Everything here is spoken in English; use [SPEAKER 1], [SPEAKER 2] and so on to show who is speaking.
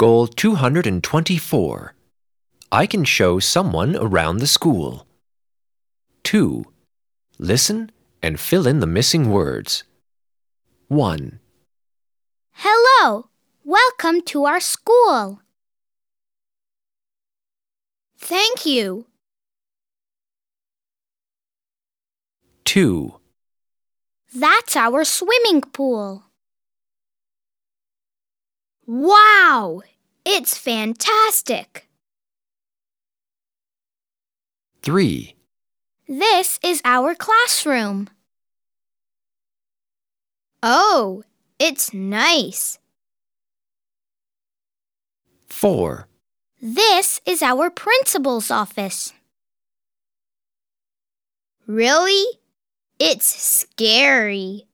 [SPEAKER 1] Goal 224. I can show someone around the school. 2. Listen and fill in the missing words. 1.
[SPEAKER 2] Hello, welcome to our school. Thank you.
[SPEAKER 1] 2.
[SPEAKER 2] That's our swimming pool. Wow, it's fantastic.
[SPEAKER 1] 3.
[SPEAKER 2] This is our classroom. Oh, it's nice.
[SPEAKER 1] 4.
[SPEAKER 2] This is our principal's office. Really? It's scary.